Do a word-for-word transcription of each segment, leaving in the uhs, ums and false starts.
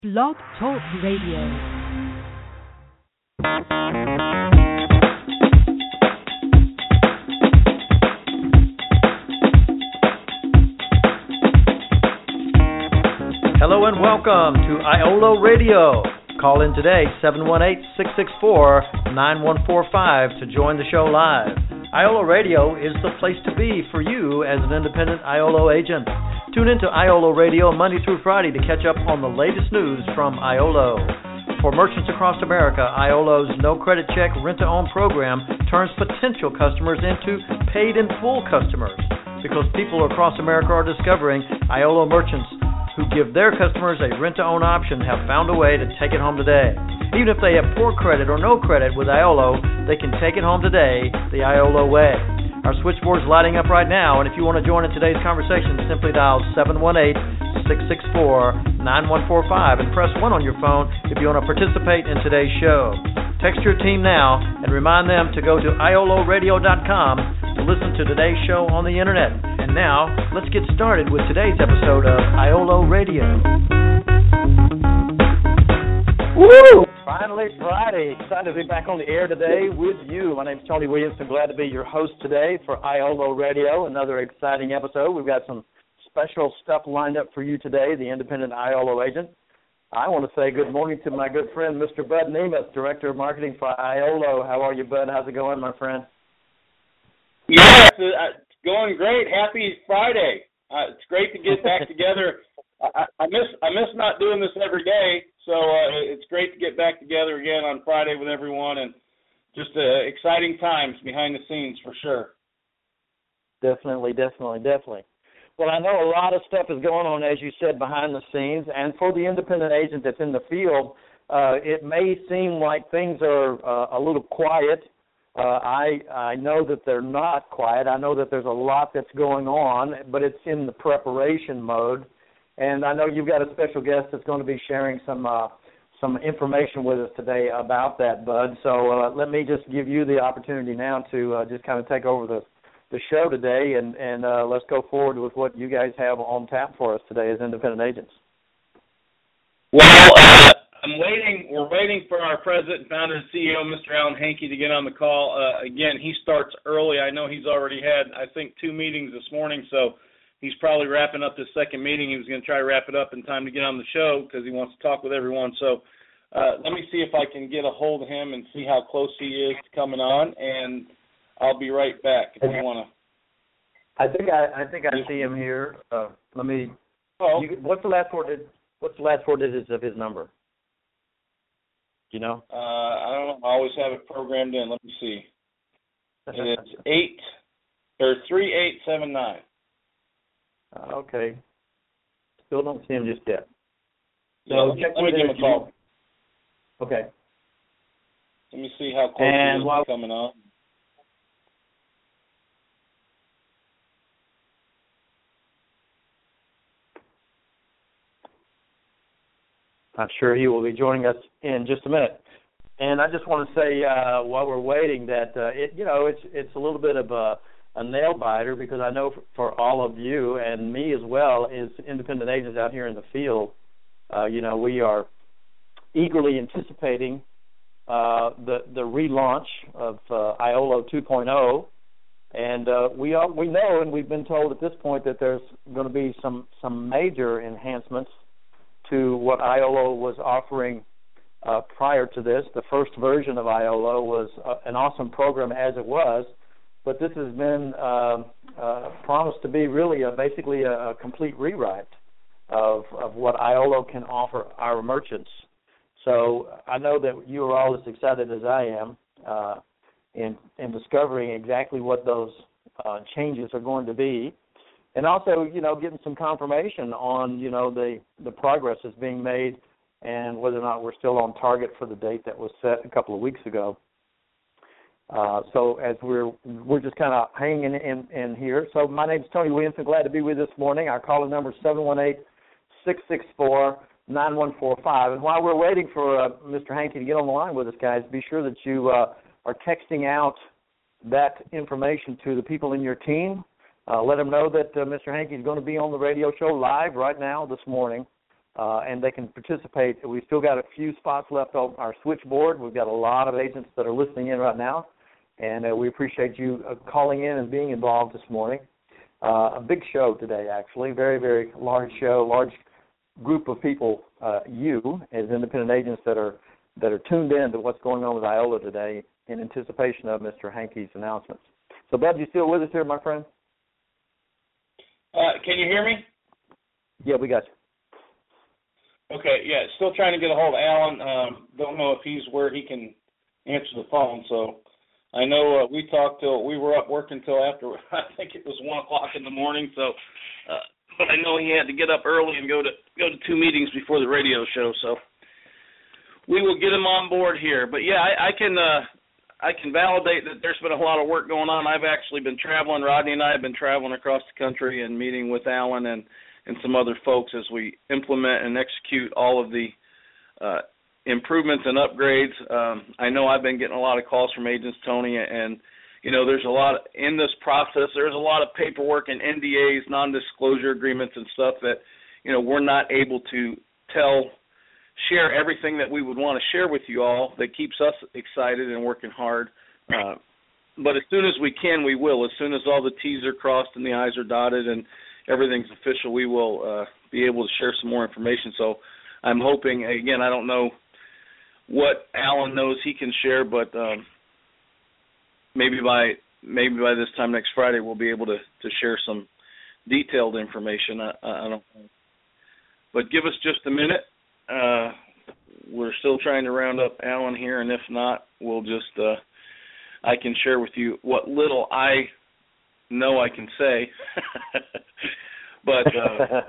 Blog Talk Radio. Hello and welcome to Iolo Radio. Call in today, seven one eight, six six four, nine one four five to join the show live. Iolo Radio is the place to be for you as an independent Iolo agent. Tune into Iolo Radio Monday through Friday to catch up on the latest news from Iolo. For merchants across America, Iolo's no credit check rent-to-own program turns potential customers into paid-in-full customers because people across America are discovering Iolo merchants who give their customers a rent-to-own option have found a way to take it home today. Even if they have poor credit or no credit with Iolo, they can take it home today the Iolo way. Our switchboard's lighting up right now, and if you want to join in today's conversation, simply dial seven one eight, six six four, nine one four five and press one on your phone if you want to participate in today's show. Text your team now and remind them to go to iolo radio dot com to listen to today's show on the internet. And now, let's get started with today's episode of Iolo Radio. Woo! Finally Friday. Excited to be back on the air today with you. My name is Tony Williamson. Glad to be your host today for Iolo Radio. Another exciting episode. We've got some special stuff lined up for you today, the independent Iolo agent. I want to say good morning to my good friend, Mister Bud Nemeth, Director of Marketing for Iolo. How are you, Bud? How's it going, my friend? Yes, it's going great. Happy Friday. Uh, it's great to get back together. I, I miss I miss not doing this every day, so uh, it's great to get back together again on Friday with everyone, and just uh, exciting times behind the scenes for sure. Definitely, definitely, definitely. Well, I know a lot of stuff is going on, as you said, behind the scenes, and for the independent agent that's in the field, uh, it may seem like things are uh, a little quiet. Uh, I I know that they're not quiet. I know that there's a lot that's going on, but it's in the preparation mode. And I know you've got a special guest that's going to be sharing some uh, some information with us today about that, Bud. So uh, let me just give you the opportunity now to uh, just kind of take over the, the show today, and, and uh, let's go forward with what you guys have on tap for us today as independent agents. Well, uh, I'm waiting. We're waiting for our president, founder, and C E O, Mister Alan Hankey, to get on the call. Uh, again, he starts early. I know he's already had, I think, two meetings this morning, so he's probably wrapping up this second meeting. He was going to try to wrap it up in time to get on the show because he wants to talk with everyone. So uh, let me see if I can get a hold of him and see how close he is to coming on, and I'll be right back if you want to. I think I, I think I see him here. Uh, let me. Oh. You, what's the last four? What's the last four digits of his number? Do you know? Uh, I don't know. I always have it programmed in. Let me see. It's eight or three eight seven nine. Uh, okay. Still don't see him just yet. So yeah, let me, let me give him a call. Okay. Let me see how close and he is while, coming on. I'm sure he will be joining us in just a minute. And I just want to say uh, while we're waiting that uh, it, you know, it's it's a little bit of a a nail biter because I know for, for all of you and me as well as independent agents out here in the field, uh, you know, we are eagerly anticipating uh, the the relaunch of uh, Iolo two point oh, and uh, we are, we know and we've been told at this point that there's going to be some some major enhancements to what Iolo was offering uh, prior to this. The first version of Iolo was uh, an awesome program as it was. But this has been uh, uh, promised to be really a, basically a, a complete rewrite of, of what Iolo can offer our merchants. So I know that you are all as excited as I am uh, in, in discovering exactly what those uh, changes are going to be. And also, you know, getting some confirmation on, you know, the, the progress that's being made and whether or not we're still on target for the date that was set a couple of weeks ago. Uh, so as we're we're just kind of hanging in, in, in here. So my name is Tony Williamson. Glad to be with you this morning. Our call number is seven one eight, six six four, nine one four five. And while we're waiting for uh, Mister Hankey to get on the line with us, guys, be sure that you uh, are texting out that information to the people in your team. Uh, let them know that uh, Mister Hankey is going to be on the radio show live right now this morning uh, and they can participate. We've still got a few spots left on our switchboard. We've got a lot of agents that are listening in right now, and uh, we appreciate you uh, calling in and being involved this morning. Uh, a big show today, actually, very, very large show, large group of people, uh, you as independent agents that are that are tuned in to what's going on with Iola today in anticipation of Mister Hankey's announcements. So, Bud, you still with us here, my friend? Uh, can you hear me? Yeah, we got you. Okay, yeah, still trying to get a hold of Alan. Um, don't know if he's where he can answer the phone. So I know uh, we talked till we were up working till after I think it was one o'clock in the morning. So, uh, but I know he had to get up early and go to go to two meetings before the radio show. So we will get him on board here. But yeah, I, I can uh, I can validate that there's been a lot of work going on. I've actually been traveling. Rodney and I have been traveling across the country and meeting with Alan and. and some other folks as we implement and execute all of the uh, improvements and upgrades. Um, I know I've been getting a lot of calls from agents, Tony, and, you know, there's a lot of, in this process, there's a lot of paperwork and N D As, non-disclosure agreements and stuff that, you know, we're not able to tell, share everything that we would want to share with you all that keeps us excited and working hard. Uh, but as soon as we can, we will. As soon as all the T's are crossed and the I's are dotted and everything's official, we will uh, be able to share some more information. So I'm hoping, again, I don't know what Alan knows he can share, but um, maybe by maybe by this time next Friday we'll be able to, to share some detailed information. I, I don't know. But give us just a minute. Uh, we're still trying to round up Alan here, and if not, we'll just uh, I can share with you what little I know I can say. But uh,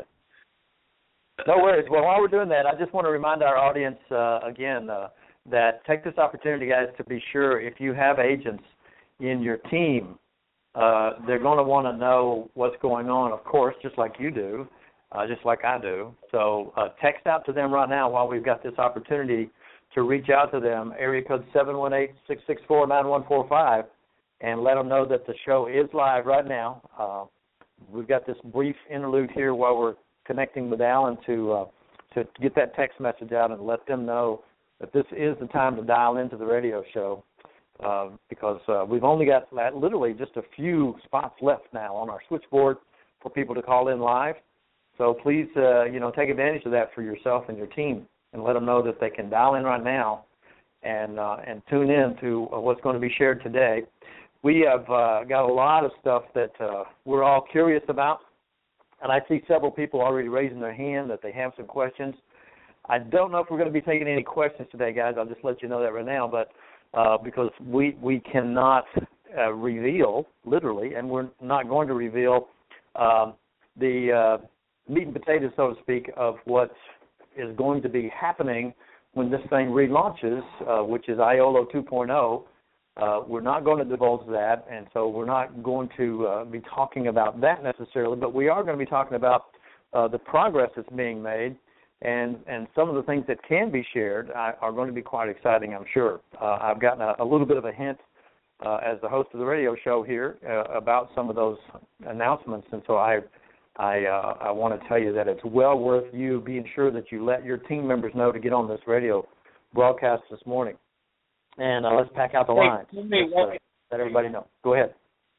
no worries. Well, while we're doing that, I just want to remind our audience uh, again uh, that take this opportunity, guys, to be sure if you have agents in your team, uh, they're going to want to know what's going on, of course, just like you do, uh, just like I do. So uh, text out to them right now while we've got this opportunity to reach out to them, area code seven one eight, six six four, nine one four five, and let them know that the show is live right now. Uh, We've got this brief interlude here while we're connecting with Alan to uh, to get that text message out and let them know that this is the time to dial into the radio show uh, because uh, we've only got literally just a few spots left now on our switchboard for people to call in live. So please, uh, you know, take advantage of that for yourself and your team and let them know that they can dial in right now and uh, and tune in to uh, what's going to be shared today. We have uh, got a lot of stuff that uh, we're all curious about, and I see several people already raising their hand that they have some questions. I don't know if we're going to be taking any questions today, guys. I'll just let you know that right now, but uh, because we we cannot uh, reveal, literally, and we're not going to reveal um, the uh, meat and potatoes, so to speak, of what is going to be happening when this thing relaunches, uh, which is Iola two point oh. Uh, we're not going to divulge that, and so we're not going to uh, be talking about that necessarily, but we are going to be talking about uh, the progress that's being made, and, and some of the things that can be shared are, are going to be quite exciting, I'm sure. Uh, I've gotten a, a little bit of a hint uh, as the host of the radio show here uh, about some of those announcements, and so I I, uh, I want to tell you that it's well worth you being sure that you let your team members know to get on this radio broadcast this morning. And uh, let's pack out the lines. Hey, let's, uh, let everybody know. Go ahead.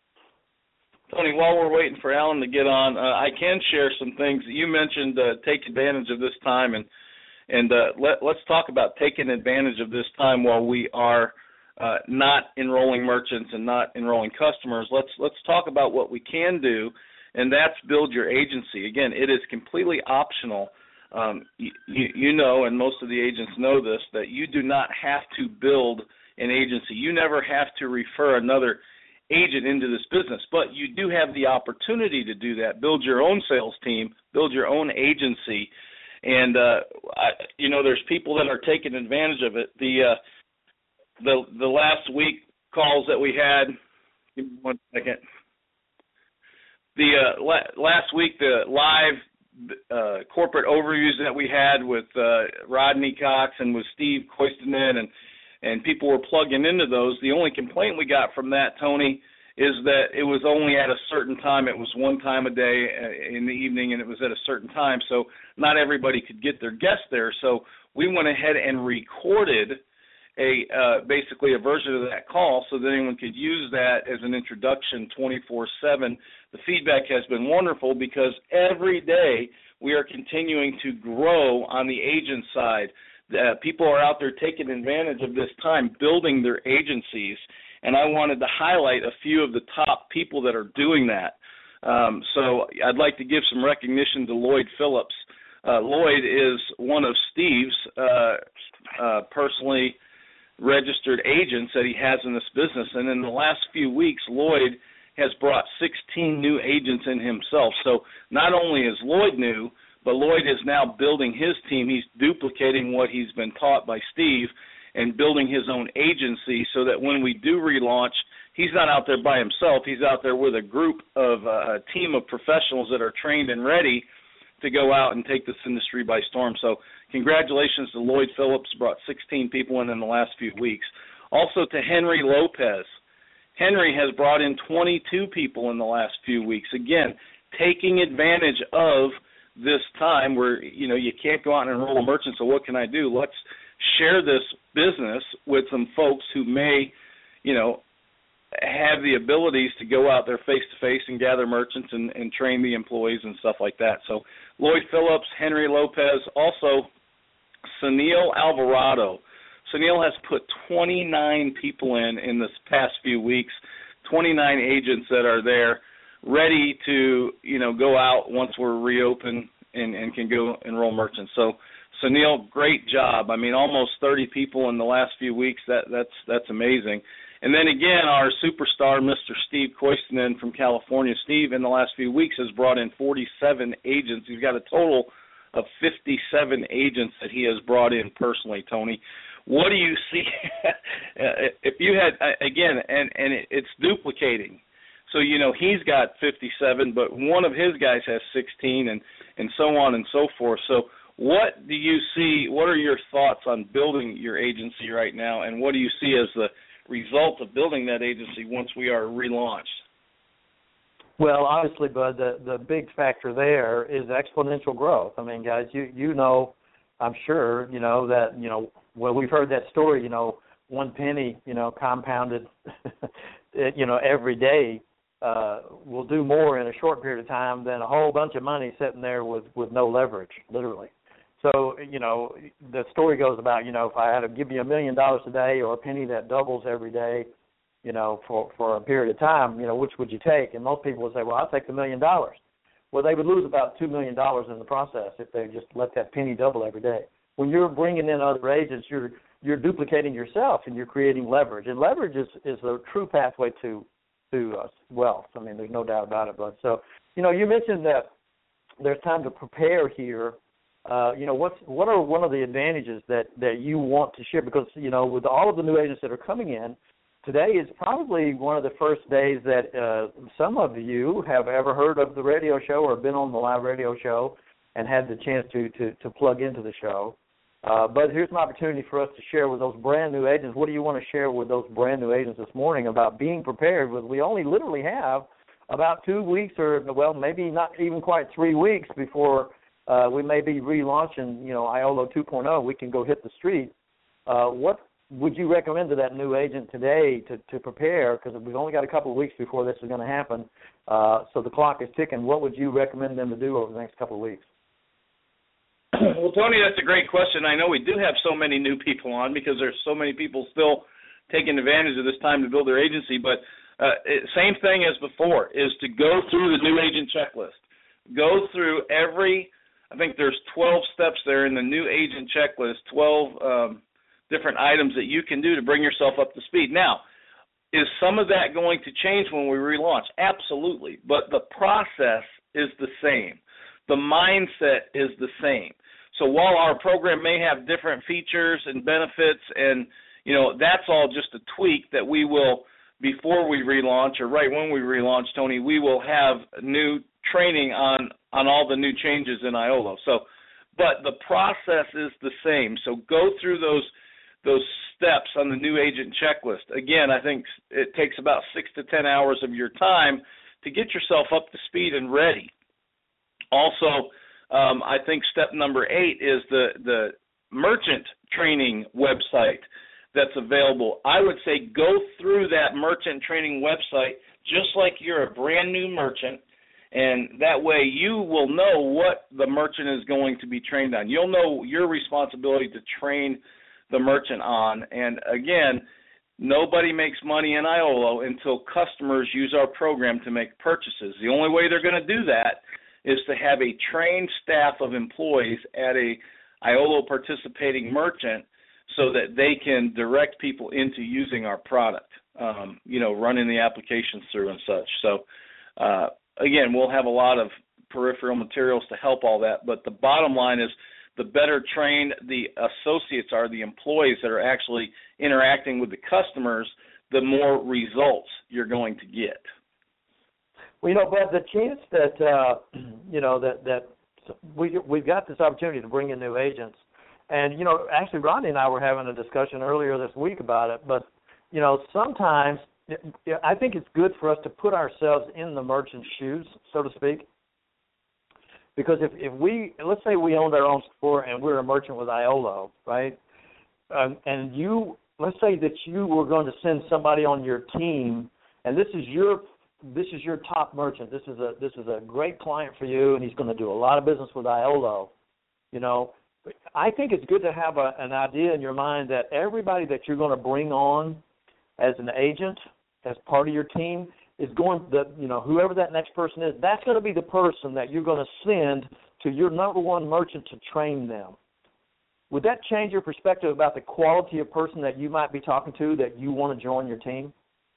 Tony, while we're waiting for Alan to get on, uh, I can share some things. You mentioned uh, take advantage of this time, and and uh, let, let's talk about taking advantage of this time while we are uh, not enrolling merchants and not enrolling customers. Let's let's talk about what we can do, and that's build your agency. Again, it is completely optional. Um, you, you know, and most of the agents know this, that you do not have to build an agency. You never have to refer another agent into this business, but you do have the opportunity to do that. Build your own sales team, build your own agency, and uh, I, you know, there's people that are taking advantage of it. The uh, the the last week calls that we had. Give me one second. The uh, la- last week the live. Uh, corporate overviews that we had with uh, Rodney Cox and with Steve Koistinen, and and people were plugging into those. The only complaint we got from that, Tony, is that it was only at a certain time. It was one time a day in the evening, and it was at a certain time, so not everybody could get their guests there. So we went ahead and recorded a uh, basically a version of that call so that anyone could use that as an introduction twenty-four seven. The feedback has been wonderful because every day we are continuing to grow on the agent side. Uh, people are out there taking advantage of this time, building their agencies, and I wanted to highlight a few of the top people that are doing that. Um, so I'd like to give some recognition to Lloyd Phillips. Uh, Lloyd is one of Steve's uh, uh, personally registered agents that he has in this business, and in the last few weeks, Lloyd has brought sixteen new agents in himself. So not only is Lloyd new, but Lloyd is now building his team. He's duplicating what he's been taught by Steve and building his own agency so that when we do relaunch, he's not out there by himself. He's out there with a group of uh, a team of professionals that are trained and ready to go out and take this industry by storm. So congratulations to Lloyd Phillips, brought sixteen people in in the last few weeks. Also to Henry Lopez. Henry has brought in twenty-two people in the last few weeks. Again, taking advantage of this time where, you know, you can't go out and enroll a merchant, so what can I do? Let's share this business with some folks who may, you know, have the abilities to go out there face-to-face and gather merchants and, and train the employees and stuff like that. So Lloyd Phillips, Henry Lopez, also Sunil Alvarado. Sunil has put twenty-nine people in in this past few weeks, twenty-nine agents that are there ready to, you know, go out once we're reopened and, and can go enroll merchants. So Sunil, great job. I mean, almost thirty people in the last few weeks. That that's that's amazing. And then again, our superstar, Mister Steve Koistinen from California. Steve, in the last few weeks, has brought in forty-seven agents. He's got a total of fifty-seven agents that he has brought in personally, Tony. What do you see? If you had, again, and, and it's duplicating. So, you know, he's got fifty-seven, but one of his guys has sixteen, and, and so on and so forth. So what do you see, what are your thoughts on building your agency right now, and what do you see as the result of building that agency once we are relaunched? Well, obviously, Bud, the, the big factor there is exponential growth. I mean, guys, you, you know, I'm sure, you know, that, you know, well, we've heard that story, you know, one penny, you know, compounded, you know, every day uh, will do more in a short period of time than a whole bunch of money sitting there with, with no leverage, literally. So, you know, the story goes about, you know, if I had to give you a million dollars a day or a penny that doubles every day, you know, for, for a period of time, you know, which would you take? And most people would say, well, I'll take the million dollars. Well, they would lose about two million dollars in the process if they just let that penny double every day. When you're bringing in other agents, you're you're duplicating yourself and you're creating leverage. And leverage is, is the true pathway to to uh, wealth. I mean, there's no doubt about it. But so, you know, you mentioned that there's time to prepare here. Uh, you know, what's what are one of the advantages that, that you want to share? Because, you know, with all of the new agents that are coming in, today is probably one of the first days that uh, some of you have ever heard of the radio show or been on the live radio show and had the chance to, to, to plug into the show. Uh, but here's an opportunity for us to share with those brand new agents. What do you want to share with those brand new agents this morning about being prepared? With we only literally have about two weeks or, well, maybe not even quite three weeks before uh, we may be relaunching, you know, I O L O two point oh. We can go hit the street. Uh, what would you recommend to that new agent today to, to prepare? Because we've only got a couple of weeks before this is going to happen, uh, so the clock is ticking. What would you recommend them to do over the next couple of weeks? Well, Tony, that's a great question. I know we do have so many new people on because there's so many people still taking advantage of this time to build their agency. But uh, it, same thing as before is to go through the new agent checklist. Go through every, I think there's twelve steps there in the new agent checklist, twelve um, different items that you can do to bring yourself up to speed. Now, is some of that going to change when we relaunch? Absolutely. But the process is the same. The mindset is the same. So while our program may have different features and benefits, and, you know, that's all just a tweak that we will, before we relaunch or right when we relaunch, Tony, we will have new training on, on all the new changes in I O L O. So, but the process is the same. So go through those those steps on the new agent checklist. Again, I think it takes about six to ten hours of your time to get yourself up to speed and ready. Also, um, I think step number eight is the, the merchant training website that's available. I would say go through that merchant training website just like you're a brand new merchant, and that way you will know what the merchant is going to be trained on. You'll know your responsibility to train the merchant on. And again, nobody makes money in IOLO until customers use our program to make purchases. The only way they're going to do that is to have a trained staff of employees at a IOLO participating merchant so that they can direct people into using our product, um, you know, running the applications through and such. So, uh, again, we'll have a lot of peripheral materials to help all that, but the bottom line is the better trained the associates are, the employees that are actually interacting with the customers, the more results you're going to get. Well, you know, but the chance that, uh, you know, that, that we, we've got this opportunity to bring in new agents. And, you know, actually Rodney and I were having a discussion earlier this week about it. But, you know, sometimes I think it's good for us to put ourselves in the merchant's shoes, so to speak. Because if, if we, let's say we owned our own store and we're a merchant with IOLO, right? Um, and you, let's say that you were going to send somebody on your team, and this is your This is your top merchant. This is a this is a great client for you, and he's going to do a lot of business with IOLO. You know, I think it's good to have a, an idea in your mind that everybody that you're going to bring on as an agent, as part of your team, is going to, you know, whoever that next person is, that's going to be the person that you're going to send to your number one merchant to train them. Would that change your perspective about the quality of person that you might be talking to that you want to join your team?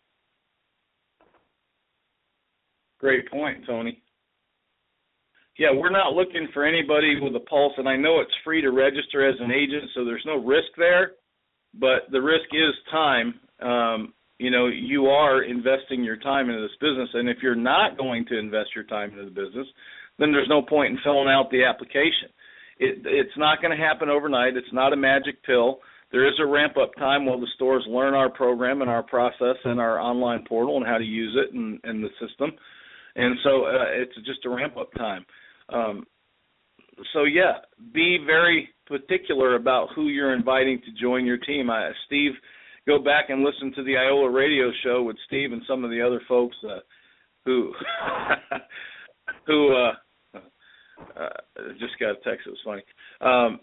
Great point, Tony. Yeah, we're not looking for anybody with a pulse, and I know it's free to register as an agent, so there's no risk there, but the risk is time. Um, you know, you are investing your time into this business, and if you're not going to invest your time into the business, then there's no point in filling out the application. It, it's not going to happen overnight. It's not a magic pill. There is a ramp-up time while the stores learn our program and our process and our online portal and how to use it and, and the system. And so uh, it's just a ramp-up time. Um, so, yeah, be very particular about who you're inviting to join your team. I, Steve, go back and listen to the IOLO radio show with Steve and some of the other folks uh, who who uh, uh, just got a text. It was funny. Um,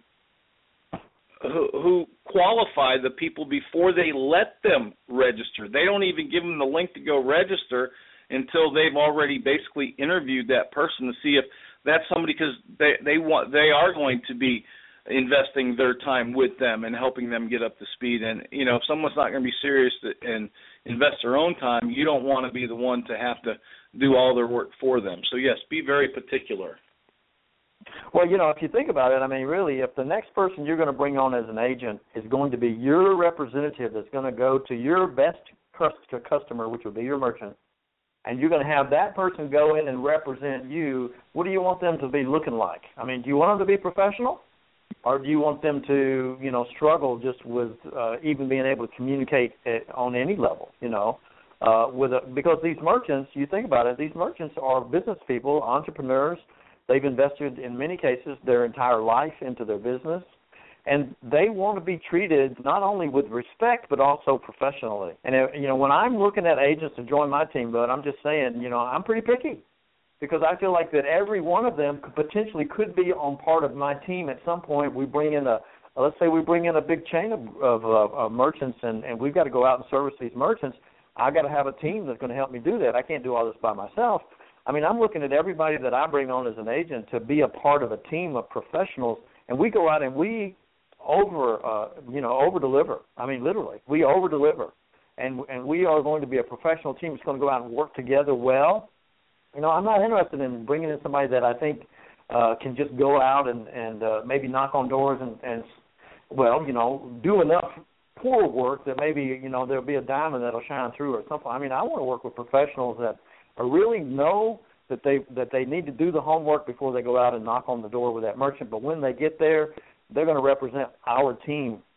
who, who qualify the people before they let them register. They don't even give them the link to go register until they've already basically interviewed that person to see if that's somebody, because they they want they are going to be investing their time with them and helping them get up to speed. And you know, if someone's not going to be serious and invest their own time, you don't want to be the one to have to do all their work for them. So yes, be very particular. Well, you know, if you think about it, I mean, really, if the next person you're going to bring on as an agent is going to be your representative that's going to go to your best customer, which would be your merchant, and you're going to have that person go in and represent you, what do you want them to be looking like? I mean, do you want them to be professional, or do you want them to, you know, struggle just with uh, even being able to communicate at, on any level, you know? Uh, with a, because these merchants, you think about it, these merchants are business people, entrepreneurs. They've invested, in many cases, their entire life into their business. And they want to be treated not only with respect, but also professionally. And, you know, when I'm looking at agents to join my team, but I'm just saying, you know, I'm pretty picky because I feel like that every one of them could potentially could be on part of my team at some point. We bring in a, let's say we bring in a big chain of, of, of, of merchants, and, and we've got to go out and service these merchants. I've got to have a team that's going to help me do that. I can't do all this by myself. I mean, I'm looking at everybody that I bring on as an agent to be a part of a team of professionals, and we go out and we over, uh, you know, over-deliver. I mean, literally, we over-deliver. And and we are going to be a professional team that's going to go out and work together well. You know, I'm not interested in bringing in somebody that I think uh, can just go out and, and uh, maybe knock on doors and, and, well, you know, do enough poor work that maybe, you know, there'll be a diamond that'll shine through or something. I mean, I want to work with professionals that are really know that they that they need to do the homework before they go out and knock on the door with that merchant. But when they get there, they're going to represent our team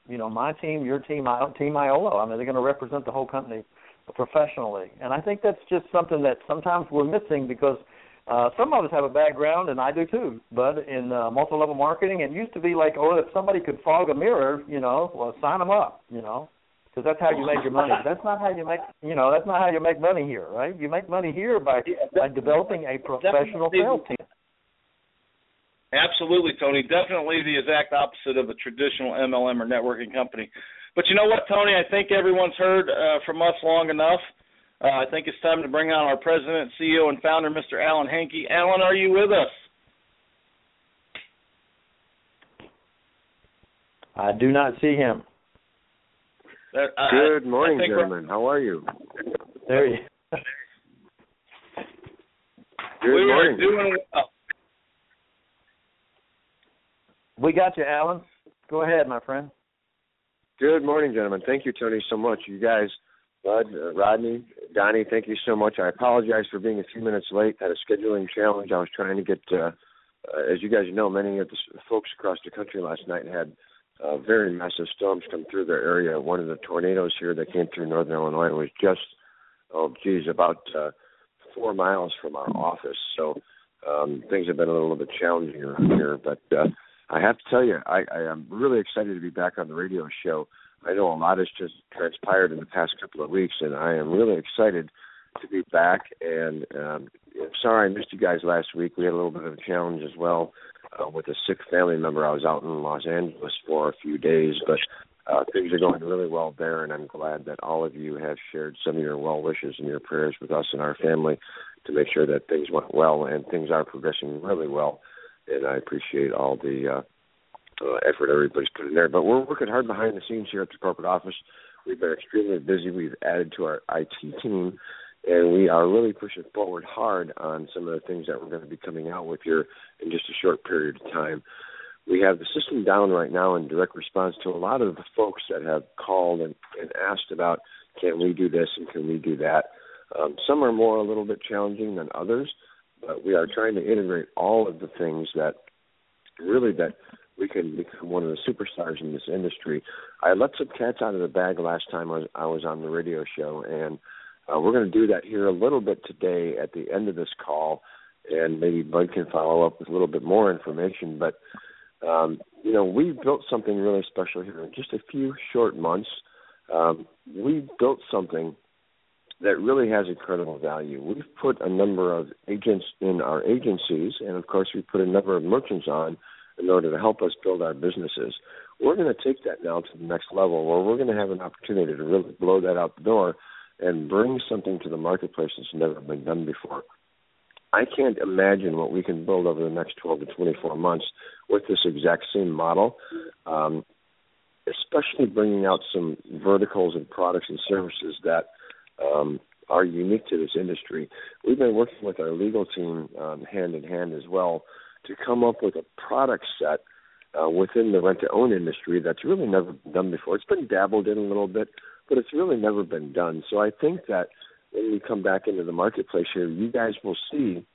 you know, my team, your team, I, Team Iolo. I mean, they're going to represent the whole company professionally. And I think that's just something that sometimes we're missing because uh, some of us have a background, and I do too, but in uh, multi-level marketing, it used to be like, oh, if somebody could fog a mirror, you know, well, sign them up, you know, because that's how you make your money. But that's not how you make, you know, that's not how you make money here, right? You make money here by, by developing a professional sales team. Absolutely, Tony. Definitely the exact opposite of a traditional M L M or networking company. But you know what, Tony? I think everyone's heard uh, from us long enough. Uh, I think it's time to bring on our president, C E O, and founder, Mister Alan Henke. Alan, are you with us? I do not see him. That, uh, Good morning, gentlemen. How are you? There you Good we morning. are doing well. We got you, Alan. Go ahead, my friend. Good morning, gentlemen. Thank you, Tony, so much. You guys, Bud, uh, Rodney, Donnie, thank you so much. I apologize for being a few minutes late. Had a scheduling challenge. I was trying to get, uh, uh, as you guys know, many of the folks across the country last night had uh, very massive storms come through their area. One of the tornadoes here that came through northern Illinois was just, oh, geez, about uh, four miles from our office. So um, things have been a little bit challenging around here, but uh, I have to tell you, I, I am really excited to be back on the radio show. I know a lot has just transpired in the past couple of weeks, and I am really excited to be back. And um, I'm sorry I missed you guys last week. We had a little bit of a challenge as well uh, with a sick family member. I was out in Los Angeles for a few days, but uh, things are going really well there, and I'm glad that all of you have shared some of your well wishes and your prayers with us and our family to make sure that things went well, and things are progressing really well. And I appreciate all the uh, uh, effort everybody's put in there. But we're working hard behind the scenes here at the corporate office. We've been extremely busy. We've added to our I T team, and we are really pushing forward hard on some of the things that we're going to be coming out with here in just a short period of time. We have the system down right now in direct response to a lot of the folks that have called and, and asked about, can we do this and can we do that? Um, some are more a little bit challenging than others. But we are trying to integrate all of the things that really that we can become one of the superstars in this industry. I let some cats out of the bag last time I was, I was on the radio show, and uh, we're going to do that here a little bit today at the end of this call, and maybe Bud can follow up with a little bit more information. But, um, you know, we've built something really special here in just a few short months. Um, we built something that really has incredible value. We've put a number of agents in our agencies, and, of course, we put a number of merchants on in order to help us build our businesses. We're going to take that now to the next level where we're going to have an opportunity to really blow that out the door and bring something to the marketplace that's never been done before. I can't imagine what we can build over the next twelve to twenty-four months with this exact same model, um, especially bringing out some verticals and products and services that Um, are unique to this industry. We've been working with our legal team um, hand in hand as well to come up with a product set uh, within the rent-to-own industry that's really never been done before. It's been dabbled in a little bit, but it's really never been done. So I think that when we come back into the marketplace here, you guys will see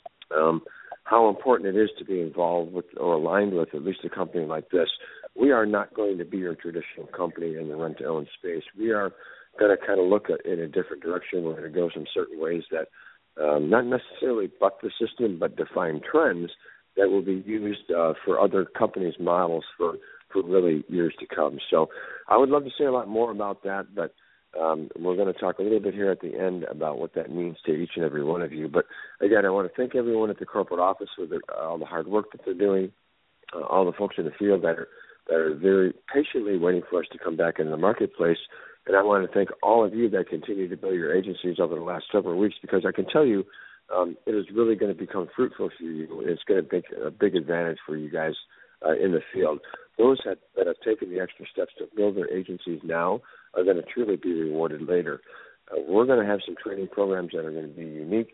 um, how important it is to be involved with or aligned with at least a company like this. We are not going to be your traditional company in the rent-to-own space. We are going to kind of look at in a different direction. We're going to go some certain ways that um, not necessarily buck the system, but define trends that will be used uh, for other companies' models for, for really years to come. So I would love to say a lot more about that, but um, we're going to talk a little bit here at the end about what that means to each and every one of you. But again, I want to thank everyone at the corporate office for the, all the hard work that they're doing, uh, all the folks in the field that are, that are very patiently waiting for us to come back into the marketplace. And I want to thank all of you that continue to build your agencies over the last several weeks, because I can tell you um, it is really going to become fruitful for you. It's going to make a big advantage for you guys uh, in the field. Those that, that have taken the extra steps to build their agencies now are going to truly be rewarded later. Uh, we're going to have some training programs that are going to be unique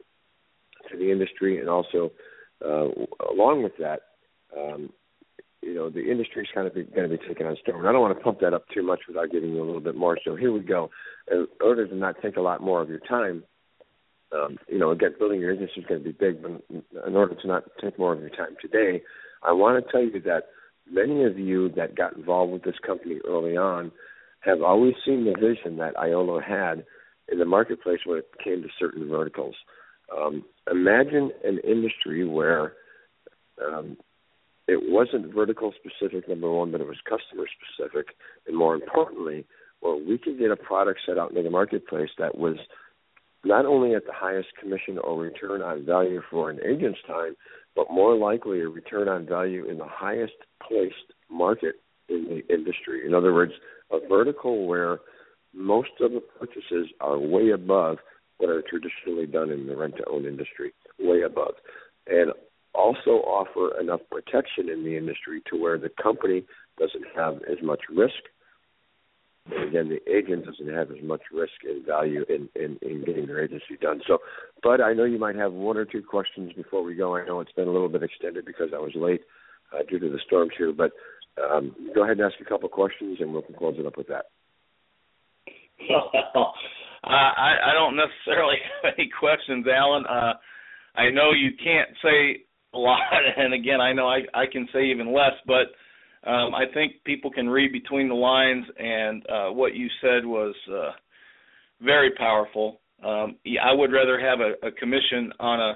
to the industry, and also uh, along with that, um, you know, the industry is kind of going to be taken on storm. And I don't want to pump that up too much without giving you a little bit more. So here we go. In order to not take a lot more of your time, um, you know, again, building your agency is going to be big, but in order to not take more of your time today, I want to tell you that many of you that got involved with this company early on have always seen the vision that Iolo had in the marketplace when it came to certain verticals. Um, imagine an industry where um, it wasn't vertical specific, number one, but it was customer specific, and more importantly, where we could get a product set out into the marketplace that was not only at the highest commission or return on value for an agent's time, but more likely a return on value in the highest placed market in the industry. In other words, a vertical where most of the purchases are way above what are traditionally done in the rent-to-own industry, way above. And also offer enough protection in the industry to where the company doesn't have as much risk. And again, the agent doesn't have as much risk and value in, in, in getting their agency done. So, Bud, I know you might have one or two questions before we go. I know it's been a little bit extended because I was late uh, due to the storms here, but um, go ahead and ask a couple questions and we'll close it up with that. Well, I, I don't necessarily have any questions, Alan. Uh, I know you can't say a lot, and again, I know I, I can say even less, but Um, I think people can read between the lines, and uh, what you said was uh, very powerful. Um, I would rather have a, a commission on a,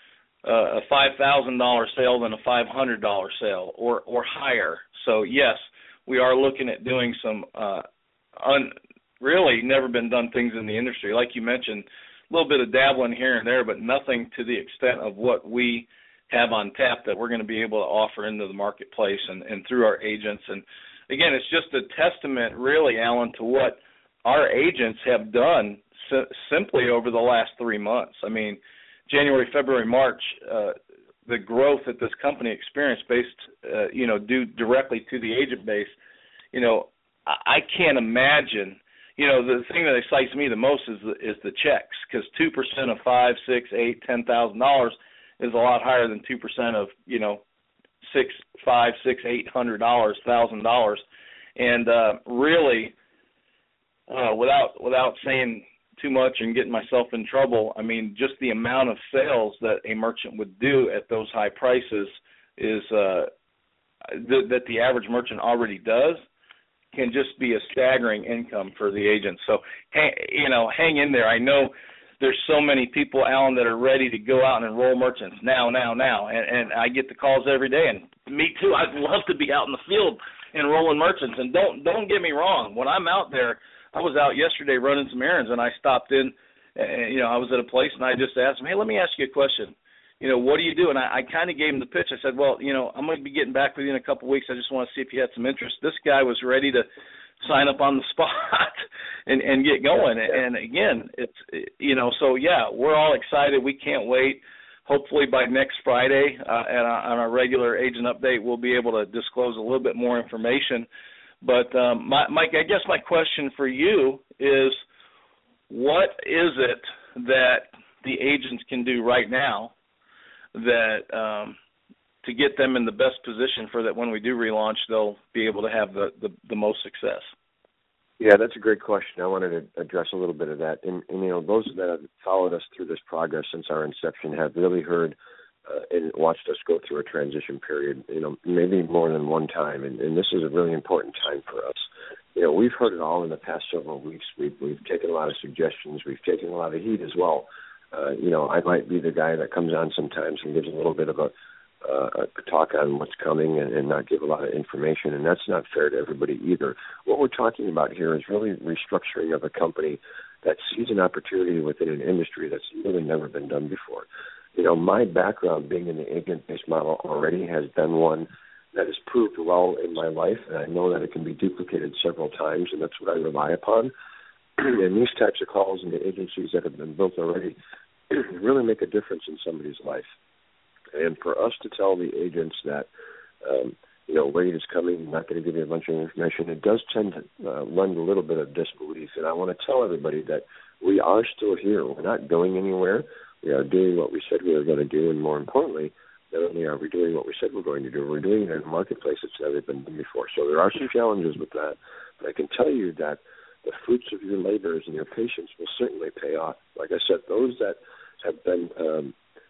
a five thousand dollars sale than a five hundred dollars sale or, or higher. So, yes, we are looking at doing some uh, un, really never been done things in the industry. Like you mentioned, a little bit of dabbling here and there, but nothing to the extent of what we have on tap that we're going to be able to offer into the marketplace and, and through our agents. And, again, it's just a testament, really, Alan, to what our agents have done si- simply over the last three months. I mean, January, February, March, uh, the growth that this company experienced based, uh, you know, due directly to the agent base, you know, I, I can't imagine. You know, the thing that excites me the most is the, is the checks, because two percent of five, six, eight, ten thousand dollars is a lot higher than two percent of, you know, six, five, six, eight hundred dollars, thousand dollars, and uh, really, uh, without without saying too much and getting myself in trouble, I mean, just the amount of sales that a merchant would do at those high prices is uh, th- that the average merchant already does can just be a staggering income for the agent. So, hang, you know, hang in there. I know there's so many people, Alan, that are ready to go out and enroll merchants now, now, now, and, and I get the calls every day. And me too. I'd love to be out in the field enrolling merchants. And don't don't get me wrong. When I'm out there, I was out yesterday running some errands, and I stopped in. And, you know, I was at a place, and I just asked him, "Hey, let me ask you a question. You know, what do you do?" And I, I kind of gave him the pitch. I said, "Well, you know, I'm going to be getting back with you in a couple of weeks. I just want to see if you had some interest." This guy was ready to sign up on the spot and, and get going. Yeah. And again, it's, you know, so yeah, we're all excited. We can't wait. Hopefully by next Friday uh, at our, on our regular agent update, we'll be able to disclose a little bit more information. But um, my, Mike, I guess my question for you is, what is it that the agents can do right now that um, to get them in the best position for that when we do relaunch, they'll be able to have the, the, the most success? Yeah, that's a great question. I wanted to address a little bit of that. And, and you know, those that have followed us through this progress since our inception have really heard uh, and watched us go through a transition period, you know, maybe more than one time. And, and this is a really important time for us. You know, we've heard it all in the past several weeks. We've, we've taken a lot of suggestions. We've taken a lot of heat as well. Uh, you know, I might be the guy that comes on sometimes and gives a little bit of a Uh, a talk on what's coming and, and not give a lot of information, and that's not fair to everybody either. What we're talking about here is really restructuring of a company that sees an opportunity within an industry that's really never been done before. You know, my background being in the agent-based model already has been one that has proved well in my life, and I know that it can be duplicated several times, and that's what I rely upon. And these types of calls and the agencies that have been built already really make a difference in somebody's life. And for us to tell the agents that, um, you know, rate is coming, I'm not going to give you a bunch of information, it does tend to uh, lend a little bit of disbelief. And I want to tell everybody that we are still here. We're not going anywhere. We are doing what we said we were going to do. And more importantly, not only are we doing what we said we're going to do, we're doing it in a marketplace that's never been done before. So there are some challenges with that. But I can tell you that the fruits of your labors and your patience will certainly pay off. Like I said, those that have been um,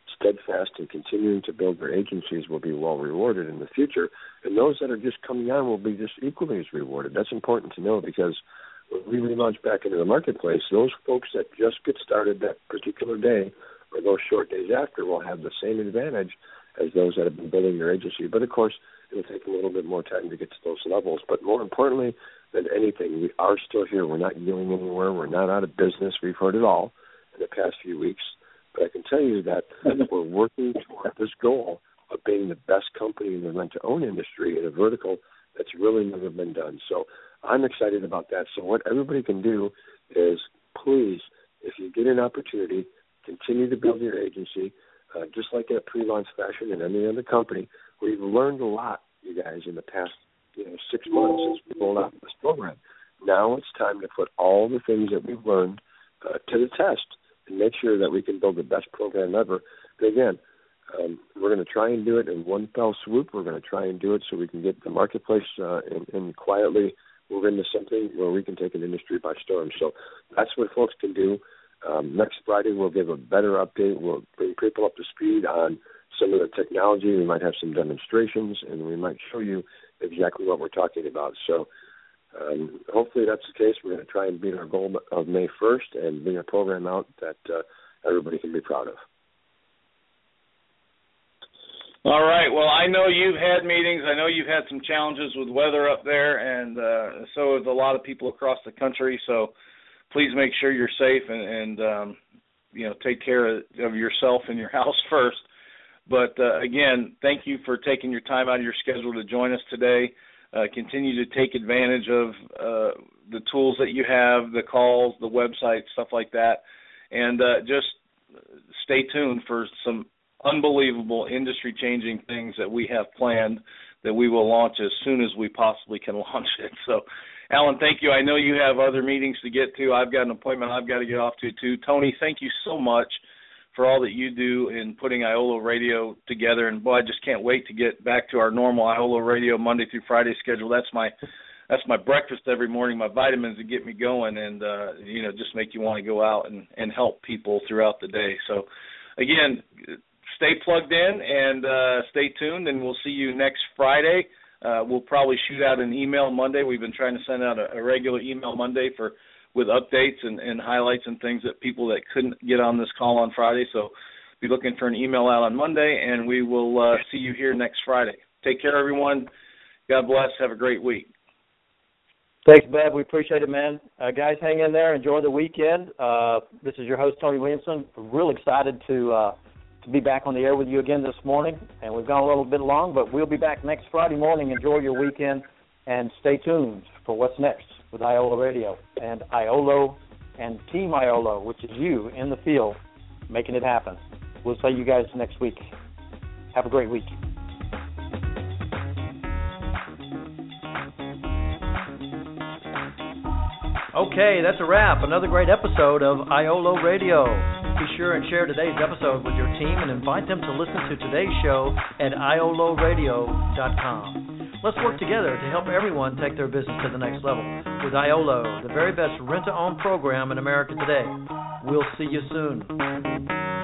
steadfast in continuing to build their agencies will be well rewarded in the future, and those that are just coming on will be just equally as rewarded. That's important to know, because when we relaunch back into the marketplace, those folks that just get started that particular day or those short days after will have the same advantage as those that have been building their agency. But, of course, it'll take a little bit more time to get to those levels. But more importantly than anything, we are still here. We're not going anywhere. We're not out of business. We've heard it all in the past few weeks. But I can tell you that we're working toward this goal of being the best company in the rent-to-own industry in a vertical that's really never been done. So I'm excited about that. So what everybody can do is, please, if you get an opportunity, continue to build your agency, uh, just like in a pre-launch fashion in any other company. We've learned a lot, you guys, in the past you know, six months since we rolled out this program. Now it's time to put all the things that we've learned uh, to the test and make sure that we can build the best program ever. But again, um, we're going to try and do it in one fell swoop. We're going to try and do it so we can get the marketplace uh, and, and quietly move into something where we can take an industry by storm. So that's what folks can do. Um, next Friday, we'll give a better update. We'll bring people up to speed on some of the technology. We might have some demonstrations, and we might show you exactly what we're talking about. So um, hopefully that's the case. We're going to try and beat our goal of May first and bring a program out that uh, everybody can be proud of. All right. Well, I know you've had meetings. I know you've had some challenges with weather up there, and uh, so have a lot of people across the country. So please make sure you're safe and, and um, you know, take care of, of yourself and your house first. But, uh, again, thank you for taking your time out of your schedule to join us today. Uh, continue to take advantage of uh, the tools that you have, the calls, the website, stuff like that. And uh, just stay tuned for some unbelievable industry-changing things that we have planned that we will launch as soon as we possibly can launch it. So, Alan, thank you. I know you have other meetings to get to. I've got an appointment I've got to get off to, too. Tony, thank you so much for all that you do in putting IOLO Radio together. And, boy, I just can't wait to get back to our normal IOLO Radio Monday through Friday schedule. That's my that's my breakfast every morning, my vitamins that get me going and, uh, you know, just make you want to go out and, and help people throughout the day. So, again, stay plugged in and uh, stay tuned, and we'll see you next Friday. Uh, we'll probably shoot out an email Monday. We've been trying to send out a, a regular email Monday for with updates and, and highlights and things that people that couldn't get on this call on Friday. So be looking for an email out on Monday, and we will uh, see you here next Friday. Take care, everyone. God bless. Have a great week. Thanks, Bev. We appreciate it, man. Uh, guys, hang in there. Enjoy the weekend. Uh, this is your host, Tony Williamson. We're real excited to uh, to be back on the air with you again this morning. And we've gone a little bit long, but we'll be back next Friday morning. Enjoy your weekend, and stay tuned for what's next with IOLO Radio and IOLO and Team IOLO, which is you in the field making it happen. We'll see you guys next week. Have a great week. Okay, that's a wrap. Another great episode of IOLO Radio. Be sure and share today's episode with your team and invite them to listen to today's show at I O L O radio dot com. Let's work together to help everyone take their business to the next level with IOLO, the very best rent-to-own program in America today. We'll see you soon.